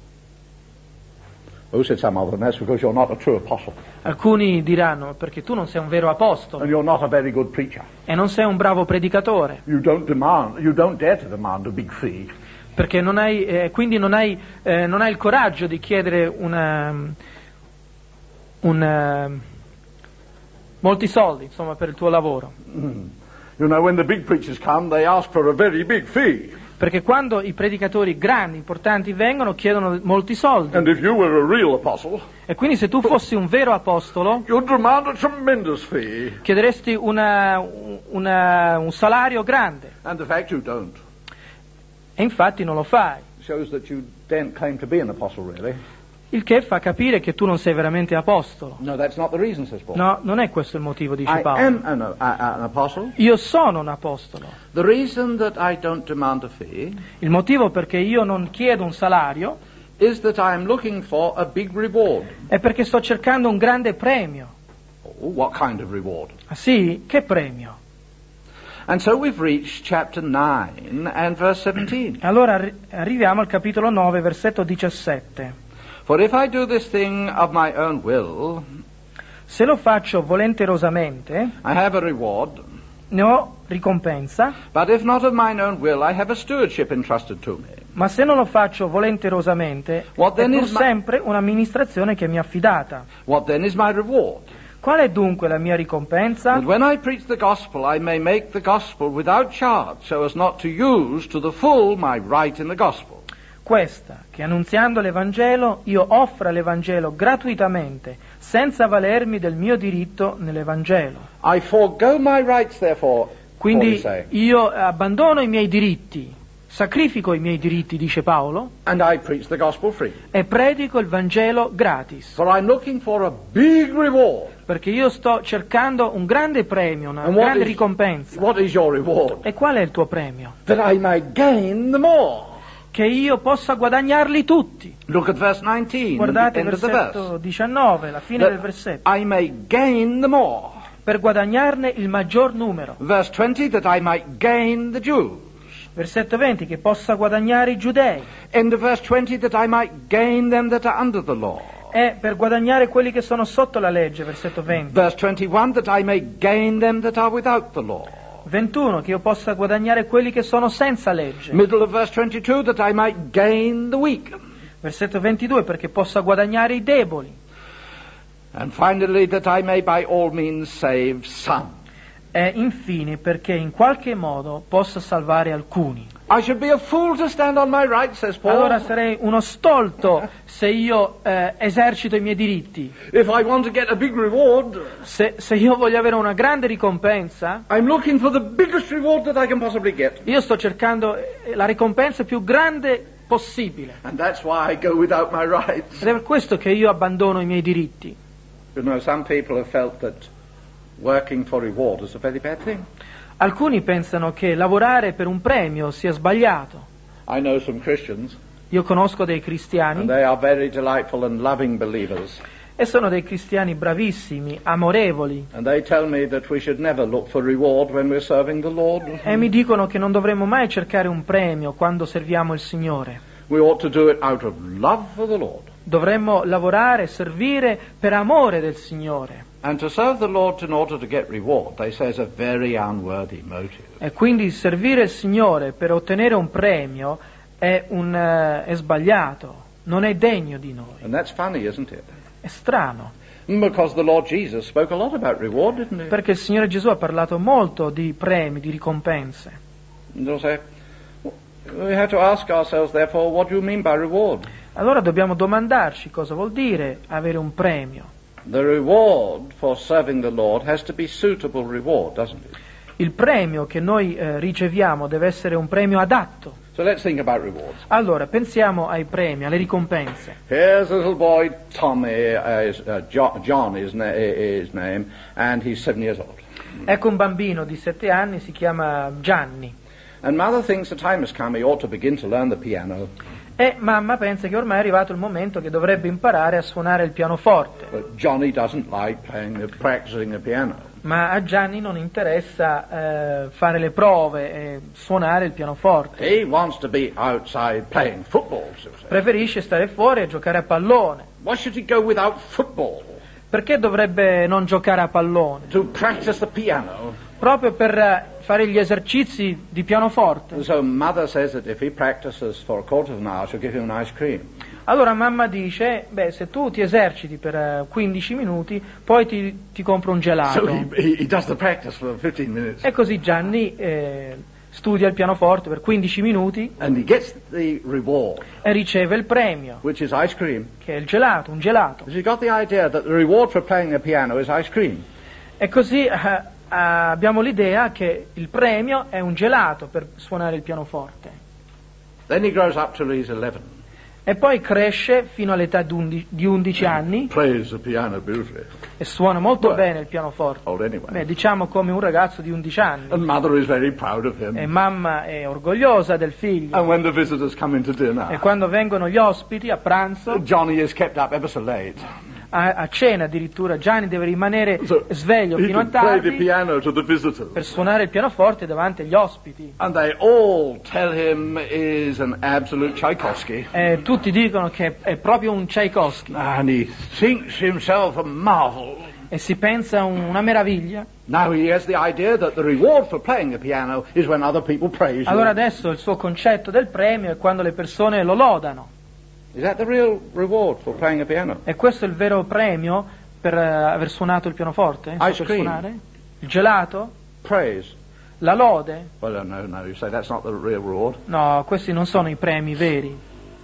Oh, said some of them, that's because you're not a true apostle. Alcuni diranno perché tu non sei un vero apostolo And you're not a very good preacher. e non sei un bravo predicatore, You don't demand, you don't dare to demand a big fee. perché non hai, eh, quindi non hai, eh, non hai il coraggio di chiedere una, una, molti soldi, insomma, per il tuo lavoro. Mm. You know, when the big preachers come, they ask for a very big fee. Perché quando i predicatori grandi, importanti vengono, chiedono molti soldi. And if you were a real apostle, E quindi se tu fossi un vero apostolo, you'd demand a tremendous fee. chiederesti una, una, un salario grande. And the fact you don't E infatti non lo fai. shows that you don't claim to be an apostle, really. Il che fa capire che tu non sei veramente apostolo. No, that's not the reason, says Paul. No, non è questo il motivo, dice I Paolo. am an, uh, an apostle. Io sono un apostolo. The reason that I don't demand a fee Il motivo perché io non chiedo un salario is that I am looking for a big reward. è perché sto cercando un grande premio. Oh, what kind of reward? Ah sì? Che premio? And so we've reached chapter nine and verse seventeen. Allora arri- arriviamo al capitolo nove, versetto diciassette. For if I do this thing of my own will, Se lo faccio volenterosamente, I have a reward. ne ho ricompensa, But if not of mine own will, I have a stewardship entrusted to me. ma se non lo faccio volenterosamente, What è then pur is my- sempre un'amministrazione che mi è affidata. What then is my reward? Qual è dunque la mia ricompensa? That when I preach the gospel, I may make the gospel without charge, so as not to use to the full my right in the gospel. Questa, che annunziando l'Evangelo io offra l'Evangelo gratuitamente, senza valermi del mio diritto nell'Evangelo. I forego my rights, therefore, Paul Quindi is saying, io abbandono i miei diritti, sacrifico i miei diritti, dice Paolo, and I preach the gospel free. e predico il Vangelo gratis, For I'm looking for a big reward. perché io sto cercando un grande premio, una And what grande is- ricompensa. What is your reward? E qual è il tuo premio? That I may gain the more. che io possa guadagnarli tutti. Look at verse nineteen, Guardate the il end of the versetto verse. diciannove, la fine del versetto. That I may gain the more. Per guadagnarne il maggior numero. Verse twenty, that I might gain the Jews. Versetto venti, che possa guadagnare i giudei. End of verse twenty, that I might gain them that are under the law. E per guadagnare quelli che sono sotto la legge, versetto venti. Verse twenty-one, that I may gain them that are without the law. ventuno, che io possa guadagnare quelli che sono senza legge. Middle of verse twenty-two, that I might gain the weak. Versetto ventidue, perché possa guadagnare i deboli. And finally, that I may by all means save some. E infine, perché in qualche modo possa salvare alcuni. I should be a fool to stand on my right, says Paul. Allora sarei uno stolto se io eh, esercito i miei diritti. If I want to get a big reward, Se, se io voglio avere una grande ricompensa, I'm looking for the biggest reward that I can possibly get. io sto cercando eh, la ricompensa più grande possibile. And that's why I go without my rights. Ed è per questo che io abbandono i miei diritti. You know, some people have felt that working for reward is a very bad thing. Alcuni pensano che lavorare per un premio sia sbagliato. I know some Christians, Io conosco dei and cristiani they are very delightful and loving believers. e sono dei cristiani bravissimi, amorevoli, And they tell me that we should never look for reward when we're serving the Lord. e mi dicono che non dovremmo mai cercare un premio quando serviamo il Signore. We ought to do it out of love for the Lord. Dovremmo lavorare e servire per amore del Signore. And to serve the Lord in order to get reward, they say, is a very unworthy motive. E quindi servire il Signore per ottenere un premio è, un, eh, è sbagliato, non è degno di noi. And that's funny, isn't it? È strano, Because the Lord Jesus spoke a lot about reward, didn't he? perché il Signore Gesù ha parlato molto di premi, di ricompense. And they'll say, we have to ask ourselves, therefore, what do you mean by reward? Allora dobbiamo domandarci cosa vuol dire avere un premio. The reward for serving the Lord has to be suitable reward, doesn't it? Il premio che noi eh, riceviamo deve essere un premio adatto. So let's think about rewards. Allora, pensiamo ai premi, alle ricompense. Here's a little boy, Tommy, uh, is, uh, John, John is na- his name, and he's seven years old. Ecco un bambino di sette anni, si chiama Gianni. And mother thinks the time has come he ought to begin to learn the piano. E mamma pensa che ormai è arrivato il momento che dovrebbe imparare a suonare il pianoforte. But Johnny doesn't like playing the, practicing the piano. Ma a Gianni non interessa eh, fare le prove e suonare il pianoforte. He wants to be outside playing football, so to say. Preferisce stare fuori e giocare a pallone. Why should he go without football Perché dovrebbe non giocare a pallone? to practice the piano? Proprio per eh, fare gli esercizi di pianoforte. So mother says that if he practices for a quarter of an hour, she'll give him an ice cream. Allora mamma dice, beh, se tu ti eserciti per eh, quindici minuti, poi ti, ti compro un gelato. So he, he, he does the practice for fifteen minutes. E così Gianni eh, studia il pianoforte per quindici minuti And he gets the reward, e riceve il premio, which is ice cream. che è il gelato, un gelato. Has he got the idea that the reward for playing the piano is ice cream? E così eh, abbiamo l'idea che il premio è un gelato per suonare il pianoforte. Then he grows up till he's eleven. E poi cresce fino all'età di undi- di undici anni Plays the piano beautifully. e suona molto Beh, bene il pianoforte. Old anyway. Beh, diciamo come un ragazzo di undici anni. And mother is very proud of him. E mamma è orgogliosa del figlio. And when the visitors come into E dinner, quando vengono gli ospiti a pranzo, Johnny is kept up ever so late. a, a cena addirittura, Gianni deve rimanere So sveglio he fino a can play the tardi piano to the visitors. per suonare il pianoforte davanti agli ospiti. And they all tell him is an absolute Tchaikovsky. E tutti dicono che è proprio un Tchaikovsky And he thinks himself a marvel. e si pensa un- una meraviglia. Now he has the idea that the reward for playing the piano is when other people praise Allora you. adesso il suo concetto del premio è quando le persone lo lodano. Is that the real reward for playing a piano? E questo è il vero premio per eh, aver suonato il pianoforte? Ice Saper cream. suonare? Il gelato? Praise. La lode? Well, no, no, you say that's not the real reward. No, questi non sono i premi veri.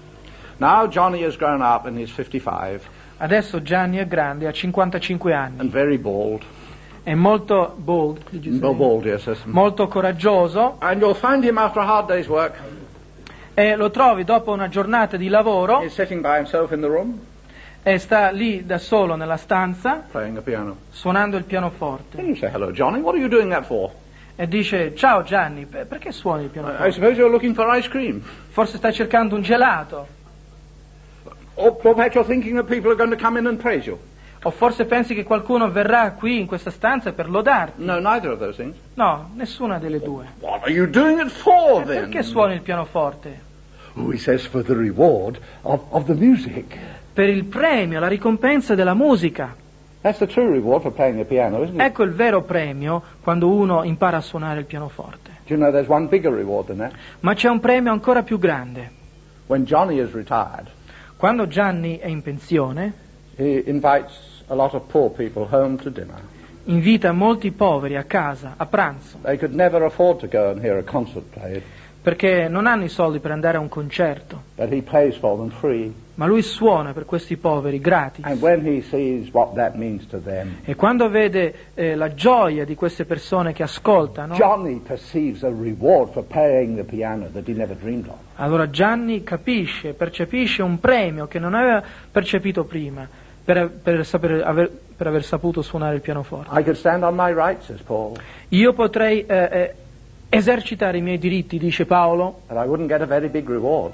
Now Johnny has grown up and he's fifty-five Adesso Gianni è grande, ha cinquantacinque anni, and very bald. è molto bold, did you say? Well, bald, yes. yes. molto coraggioso, And you'll find him after a hard day's work. e lo trovi dopo una giornata di lavoro He's sitting by himself in the room e sta lì da solo nella stanza playing the piano. suonando il pianoforte. And you say, hello, Johnny, what are you doing that for? e dice: ciao Gianni, per- perché suoni il I pianoforte? suppose you're looking for ice cream. Forse stai cercando un gelato, Or perhaps you're thinking that people are going to come in and praise you. o forse pensi che qualcuno verrà qui in questa stanza per lodarti. No, neither of those things. No, nessuna delle due. What are you doing it for, E then? perché suoni il pianoforte? Oh, he says for the reward of, of the music. Per il premio, la ricompensa della musica. That's the true reward for playing the piano, isn't it? Ecco il vero premio quando uno impara a suonare il pianoforte. Do you know there's one bigger reward than that? Ma c'è un premio ancora più grande. When Johnny is retired, Quando Gianni è in pensione, he invites a lot of poor people home to dinner. invita molti poveri a casa, a pranzo, They could never afford to go and hear a concert played, perché non hanno i soldi per andare a un concerto, but he plays for them free. ma lui suona per questi poveri gratis. And when he sees what that means to them, E quando vede eh, la gioia di queste persone che ascoltano, Johnny perceives a reward for playing the piano that he never dreamed of. allora Gianni capisce, percepisce un premio che non aveva percepito prima per, per, saper, aver, per aver saputo suonare il pianoforte. I could stand on my rights, says Paul, Io potrei eh, eh, esercitare i miei diritti, dice Paolo, and I wouldn't get a very big reward.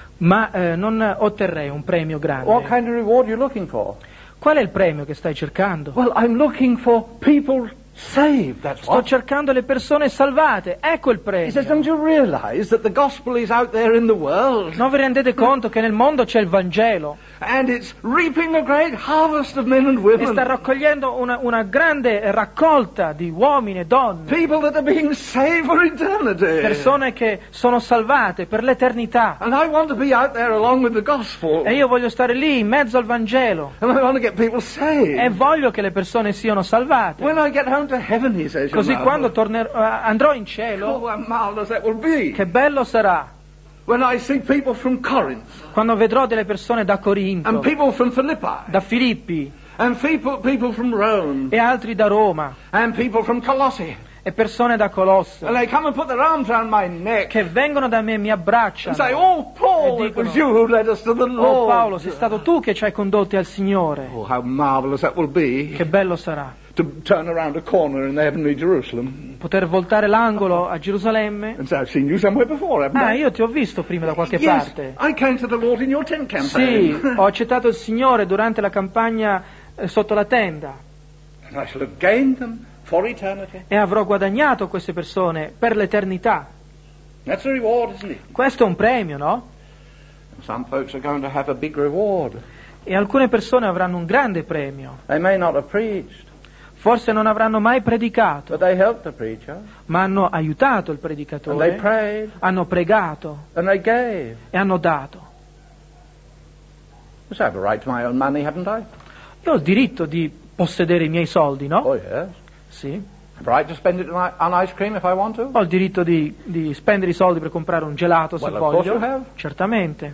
ma eh, non otterrei un premio What grande. kind of reward are you looking for? Qual è il premio che stai cercando? Well, I'm looking for people saved, that's Sto what. cercando le persone salvate, ecco il He says, premio. don't you realize that the gospel is out there in the world Non vi rendete conto che nel mondo c'è il Vangelo and it's reaping a great harvest of men and e women, sta raccogliendo una, una grande raccolta di uomini e donne, people that are being saved for eternity. persone che sono salvate per l'eternità. And I want to be out there along with the gospel. E io voglio stare lì in mezzo al Vangelo And I want to get people e saved. voglio che le persone siano salvate. When I get home to heaven, he says, Così you know, quando tornerò, eh, andrò in oh, cielo, how marvelous that will be. che bello sarà When I see people from Corinth quando vedrò delle persone da and Corinto, people from Philippi da Filippi and people, people from Rome e altri da Roma and people from Colossae. e persone da Colosso And they come and put their arms around my neck che vengono da me e mi and say, abbracciano. oh, Paul, E it was dicono, you who led us to the Oh Lord. Paolo, sei stato tu che ci hai condotti al Signore. Oh, how marvelous that will be Che bello sarà to turn around a corner in the heavenly Jerusalem poter voltare l'angolo a Gerusalemme. and say, I've seen you somewhere before, haven't Ah, I? io ti ho visto prima da qualche Yes, parte. I came to the Lord in your tent Sì, campaign. ho accettato il Signore durante la campagna eh, sotto la tenda And I shall have gained them for eternity. e avrò guadagnato queste persone per l'eternità. That's a reward, isn't it? Questo è un premio, no? Some folks are going to have a big reward. E alcune persone avranno un grande premio. They may not have preached, Forse non avranno mai predicato, but they helped the preacher, ma hanno aiutato il and they predicatore, prayed, hanno pregato and they gave. e hanno dato. Yes, I have a right to my own money, haven't I? Io ho il diritto di possedere i miei soldi, no? Oh, yes. Sì. I have a right to spend it on on ice cream if I want to. Ho il diritto di, di spendere i soldi per comprare un gelato se Well, of course voglio. you have. Certamente.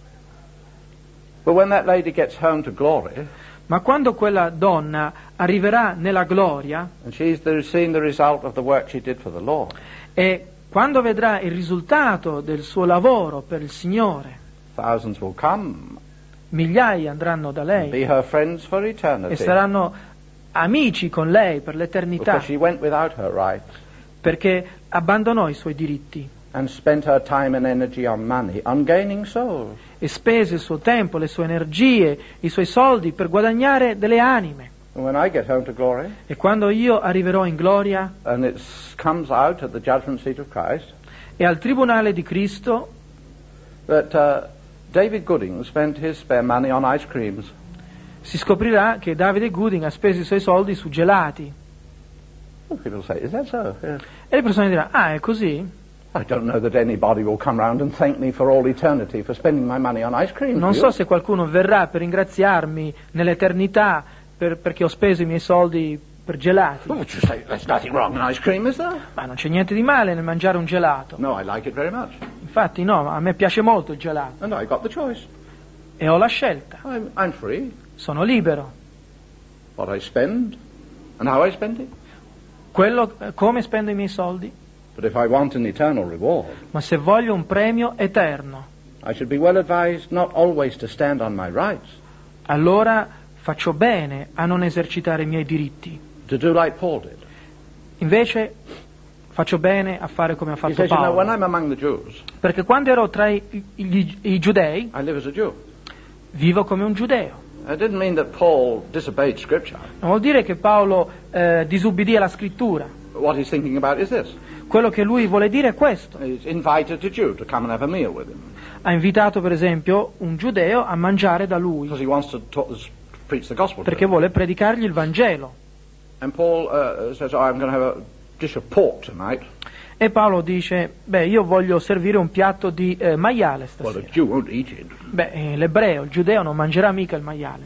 But when that lady gets home to glory, Ma quando quella donna arriverà nella gloria and she's the, seen the result of the work she did for the Lord, e quando vedrà il risultato del suo lavoro per il Signore, thousands will come migliaia andranno da and be lei her friends for e eternity. saranno amici con lei per l'eternità, Because she went without her rights perché abbandonò i suoi diritti and spent her time and energy on money, on gaining souls. e spese il suo tempo, le sue energie, i suoi soldi per guadagnare delle anime. And when I get home to glory, E quando io arriverò in gloria and it comes out at the judgment seat of Christ, e al tribunale di Cristo, that uh, David Gooding spent his spare money on ice creams. si scoprirà che Davide Gooding ha speso i suoi soldi su gelati. Well, people say, is that so? Yes. E le persone diranno, ah, è così? I don't know that anybody will come round and thank me for all eternity for spending my money on ice cream. Non do so you? se qualcuno verrà per ringraziarmi nell'eternità per- perché ho speso i miei soldi per gelati. Well, would you say there's nothing wrong in ice cream, is there? Ma non c'è niente di male nel mangiare un gelato. No, I like it very much. Infatti no, a me piace molto il gelato. And I got the choice. E ho la scelta. I'm, I'm free. Sono libero. What I spend and how I spend it. Quello, eh, come spendo i miei soldi? But if I want an eternal reward, Ma se voglio un premio eterno, I should be well advised not always to stand on my rights, allora faccio bene a non esercitare i miei diritti. to do like Paul did. Invece faccio bene a fare come ha He fatto says, you know, when Paolo. I'm among the Jews, Perché quando ero tra i, i- i giudei, I live as a Jew. vivo come un giudeo. It didn't mean that Paul disobeyed Scripture. Non vuol dire che Paolo eh, disubbidì alla scrittura. What he's thinking about is this. Quello che lui vuole dire è questo. He's invited a Jew to come and have a meal with him Ha invitato per esempio un giudeo a mangiare da lui because he wants to talk, preach the gospel to perché him. vuole predicargli il Vangelo. And Paul uh, says, oh, I'm going to have a dish of pork tonight. E Paolo dice, beh, io voglio servire un piatto di eh, maiale Well, the stasera. Jew won't eat it. Beh, eh, l'ebreo, il giudeo non mangerà mica il maiale.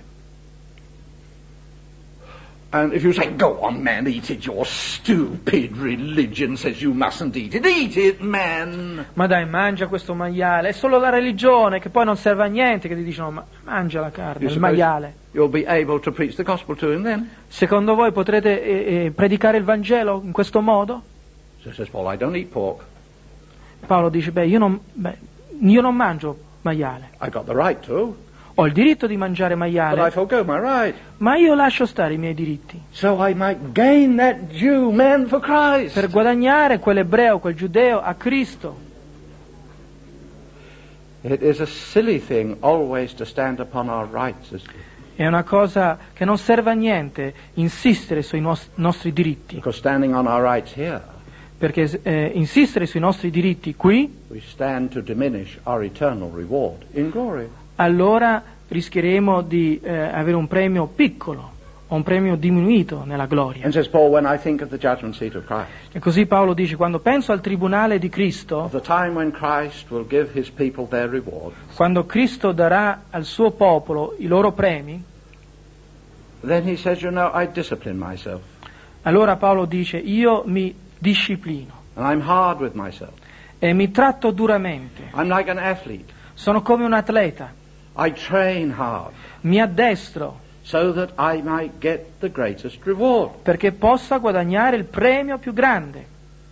And if you say, go on, man, eat it, your stupid religion says you mustn't eat it. Eat it, man. Ma dai, mangia questo maiale, è solo la religione che poi non serve a niente, che ti dicono, ma mangia la carne, You il suppose maiale. You'll be able to preach the gospel to him then? Secondo voi potrete eh, eh, predicare il Vangelo in questo modo? So says Paul, I don't eat pork. Paolo dice, beh, io non, beh, io non mangio maiale. I got the right to, Ho il diritto di mangiare but I maiale, forgo my right. ma io lascio stare i miei diritti. So I might gain that Jew man for Christ. Per guadagnare quell'ebreo, quel giudeo a Cristo. It is a silly thing always to stand upon our rights. isn't it? È una cosa che non serve a niente insistere sui nos- nostri diritti, Because standing on our rights here, perché eh, insistere sui nostri diritti qui, we stand to diminish our eternal reward in glory. allora rischieremo di eh, avere un premio piccolo o un premio diminuito nella gloria. And says Paul, when I think of the judgment seat of Christ, E così Paolo dice, quando penso al tribunale di of Cristo, the time when Christ will give his people their reward, quando Cristo darà al suo popolo i loro premi, then he says, you know, I discipline myself. allora Paolo dice, io mi disciplino And I'm hard with myself. e mi tratto duramente. I'm like an athlete. Sono come un atleta, I train hard mi addestro so that I might get the greatest reward. perché possa guadagnare il premio più grande.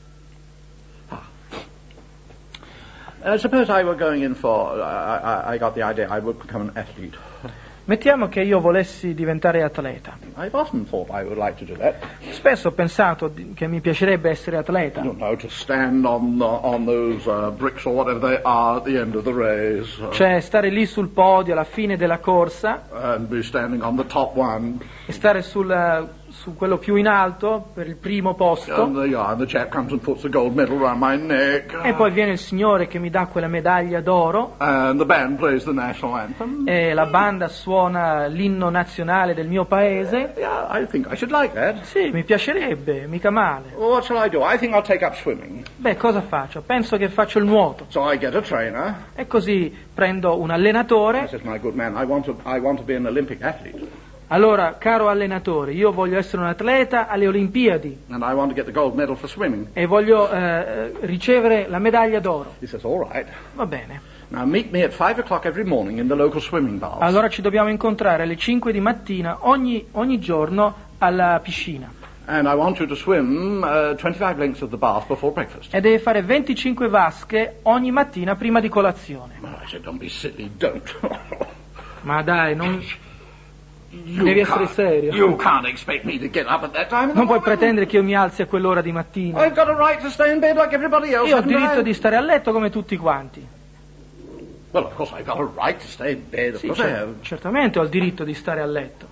Uh, suppose I were going in for, I, I, I got the idea I would become an athlete. Mettiamo che io volessi diventare atleta. I've often thought I would like to do that. Spesso ho pensato di- che mi piacerebbe essere atleta, I don't know, to stand on uh, on those uh, bricks or whatever they are at the end of the race, uh, cioè stare lì sul podio alla fine della corsa and be standing on the top one, e stare sul, su quello più in alto per il primo posto, and the, yeah, and the chap comes and puts the gold medal around my neck, e poi viene il signore che mi dà quella medaglia d'oro and the band plays the national anthem. e la banda suona l'inno nazionale del mio paese. Yeah, I think I should like that. Sì, mi piacerebbe, mica male. Well, what shall I do? I think I'll take up swimming. Beh, cosa faccio? Penso che faccio il nuoto. So I get a trainer. E così prendo un He allenatore. says, my good man, I want to, I want to be an Olympic athlete, Allora, caro allenatore, io voglio essere un atleta alle Olimpiadi and I want to get the gold medal for swimming. e voglio eh, ricevere la medaglia d'oro. He says, all right. Va bene. Now meet me at five o'clock every morning in the local swimming baths. Allora ci dobbiamo incontrare alle cinque di mattina ogni, ogni giorno alla piscina. And I want you to swim uh, twenty-five lengths of the bath before breakfast. E deve fare venticinque vasche ogni mattina prima di colazione. Well, I said, don't be silly, don't. Ma dai, non, You devi essere can't- serio. You can't expect me to get up at that time in the Non puoi morning. pretendere che io mi alzi a quell'ora di mattina. I've got a right to stay in bed like everybody else. Io ho haven't diritto I? di stare a letto come tutti quanti. Well, of course I've got a right to stay in bed. Of Sì, course I cer- have. certamente ho il diritto di stare a letto.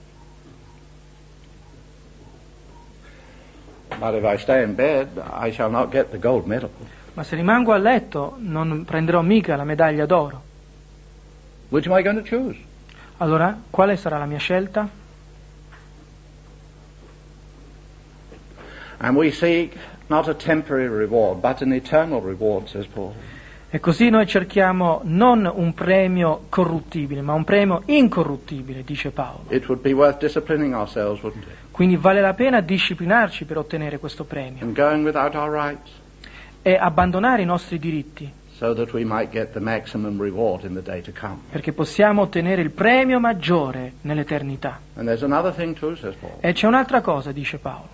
But if I stay in bed, I shall not get the gold medal. Ma se rimango a letto non prenderò mica la medaglia d'oro. Which am I going to choose? Allora, quale sarà la mia scelta? And we seek not a temporary reward, but an eternal reward, says Paul. E così noi cerchiamo non un premio corruttibile, ma un premio incorruttibile, dice Paolo. It would be worth disciplining ourselves, wouldn't it? Quindi vale la pena disciplinarci per ottenere questo premio And going without our rights, e abbandonare i nostri diritti, so that we might get the maximum reward in the day to come. perché possiamo ottenere il premio maggiore nell'eternità. And there's another thing too, says Paul. E c'è un'altra cosa, dice Paolo.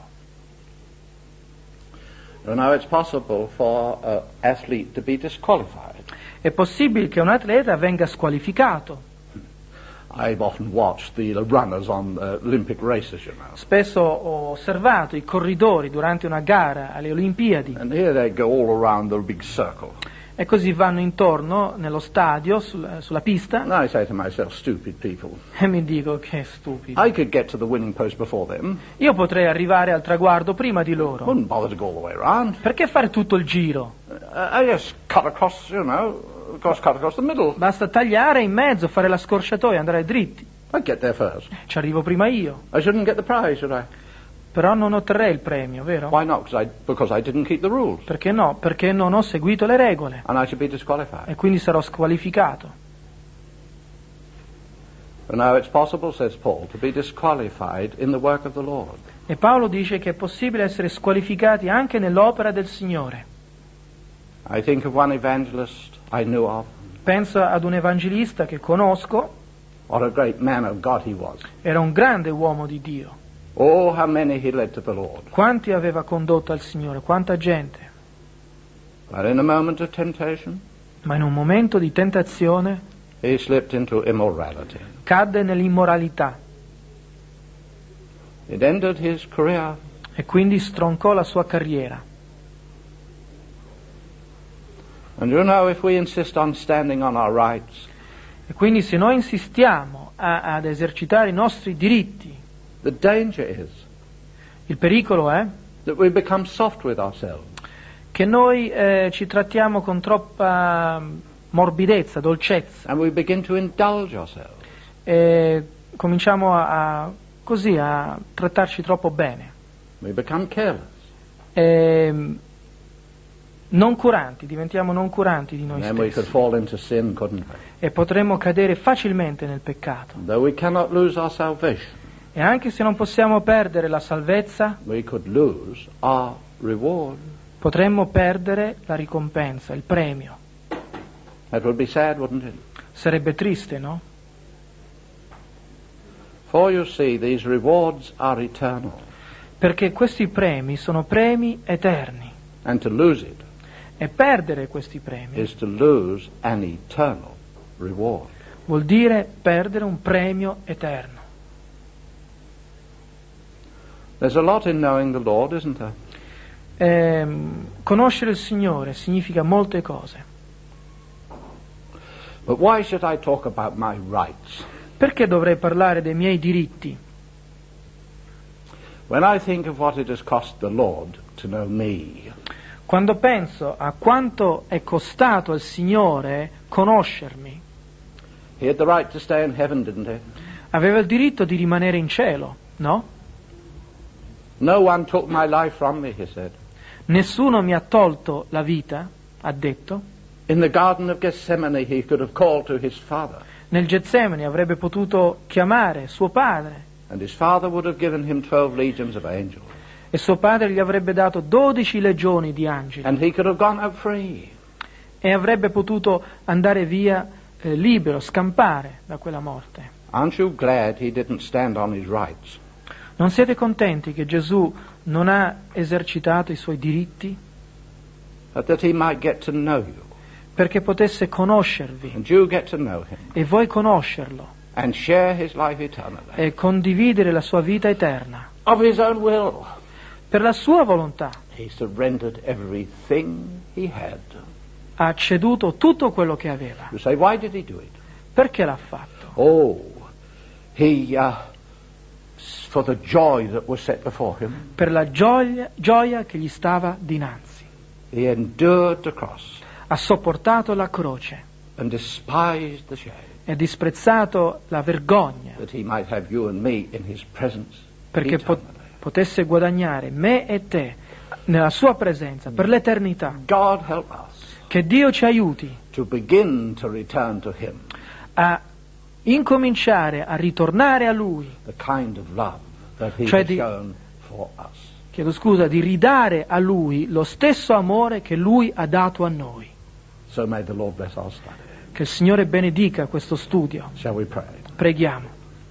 You know, it's possible for an athlete to be disqualified. È possibile che un atleta venga squalificato. I've often watched the runners on uh, Olympic races, you know. Spesso ho osservato i corridori durante una gara alle Olimpiadi. And here they go all around the big circle. E così vanno intorno nello stadio, sul, sulla pista. And I say to myself, stupid people. E mi dico, che stupidi. I could get to the winning post before them. Io potrei arrivare al traguardo prima di loro. Wouldn't bother to go all the way around. Perché fare tutto il giro? Uh, I just cut across, you know, across, cut across the middle. Basta tagliare in mezzo, fare la scorciatoia, andare dritti. I'd get there first. Ci arrivo prima io. I shouldn't get the prize, should I? Però non otterrei il premio, vero? Why not? Because I, because I didn't keep the rules. Perché no? Perché non ho seguito le regole. And I should be disqualified. E quindi sarò squalificato. And now it's possible, says Paul, to be disqualified in the work of the Lord. E Paolo dice che è possibile essere squalificati anche nell'opera del Signore. I think of one evangelist I knew of. Penso ad un evangelista che conosco. What a great man of God he was. Era un grande uomo di Dio. Oh, how many he led to the Lord. Quanti aveva condotto al Signore, quanta gente. But in a moment of temptation, Ma in un momento di tentazione he slipped into immorality. cadde nell'immoralità It ended his career. e quindi stroncò la sua carriera. And you know, if we insist on standing on our rights, E quindi se noi insistiamo a, ad esercitare i nostri diritti, the danger is il pericolo è that we become soft with ourselves. che noi eh, ci trattiamo con troppa morbidezza, dolcezza, And we begin to indulge ourselves. e cominciamo a, a così a trattarci troppo bene, We become careless. e, non curanti, diventiamo non curanti di noi And then we could stessi fall into sin, couldn't we? e potremmo cadere facilmente nel peccato. Though we cannot lose our salvation, E anche se non possiamo perdere la salvezza, we could lose our reward. potremmo perdere la ricompensa, il premio. That would be sad, wouldn't it? Sarebbe triste, no? For you see, these rewards are eternal. Perché questi premi sono premi eterni. And to lose it E perdere questi premi is to lose an eternal reward. vuol dire perdere un premio eterno. There's a lot in knowing the Lord, isn't there? Ehm, conoscere il Signore significa molte cose. But why should I talk about my rights? Perché dovrei parlare dei miei diritti? When I think of what it has cost the Lord to know me, Quando penso a quanto è costato al Signore conoscermi, he had the right to stay in heaven, didn't he? aveva il diritto di rimanere in cielo, no? No one took my life from me, he said. Nessuno mi ha tolto la vita, ha detto. In the Garden of Gethsemane, he could have called to his father, Nel Getsemani avrebbe potuto chiamare suo padre and his father would have given him twelve legions of angels, e suo padre gli avrebbe dato dodici legioni di angeli and he could have gone out free. e avrebbe potuto andare via eh, libero, scampare da quella morte. Aren't you glad he didn't stand on his rights? Non siete contenti che Gesù non ha esercitato i suoi diritti But that he might get to know you, perché potesse conoscervi and you get to know him, e voi conoscerlo and share his life eternally, e condividere la sua vita eterna of his own will? per la sua volontà. He surrendered everything he had. Ha ceduto tutto quello che aveva. You say, why did he do it? Perché l'ha fatto? Oh, he, uh, for the joy that was set before him, Per la gioia, gioia che gli stava dinanzi. he endured the cross Ha sopportato la croce and despised the shame, e disprezzato la vergogna that he might have you and me in his presence perché po- eternally. potesse guadagnare me e te nella sua presenza per l'eternità. God help us Che Dio ci aiuti to begin to return to him a incominciare a ritornare a Lui, the kind of love that he Cioè has di- shown for us. chiedo scusa, di ridare a Lui lo stesso amore che Lui ha dato a noi. So may the Lord bless our study. Che il Signore benedica questo studio. Shall we pray? Preghiamo.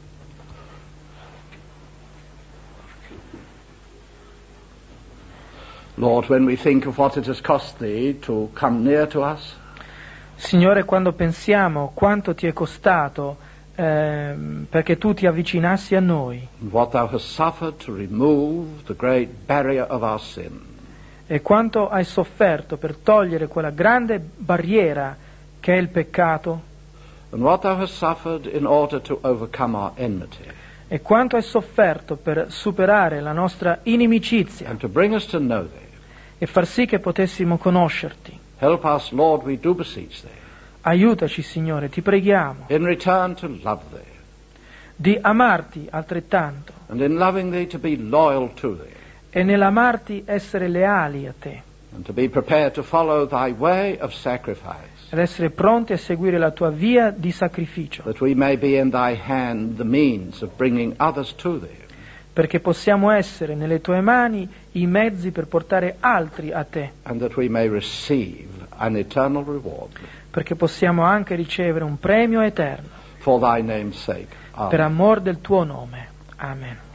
Lord, when we think of what it has cost thee to come near to us, Signore, quando pensiamo quanto ti è costato eh, perché tu ti avvicinassi a noi, and what thou hast suffered to remove the great barrier of our sin. e quanto hai sofferto per togliere quella grande barriera che è il peccato, And what thou hast suffered in order to overcome our enmity, e quanto hai sofferto per superare la nostra inimicizia and to bring us to know thee. e far sì che potessimo conoscerti. Help us, Lord, we do beseech thee, Aiutaci, Signore, ti preghiamo, in return to love thee, di amarti altrettanto and in loving thee to be loyal to thee, e nell'amarti essere leali a te, and to be prepared to follow thy way of sacrifice, ed essere pronti a seguire la tua via di sacrificio, that we may be in thy hand the means of bringing others to thee, perché possiamo essere nelle tue mani i mezzi per portare altri a te, and that we may receive an eternal reward perché possiamo anche ricevere un premio eterno for thy name's sake. per Amen. amor del tuo nome. Amen.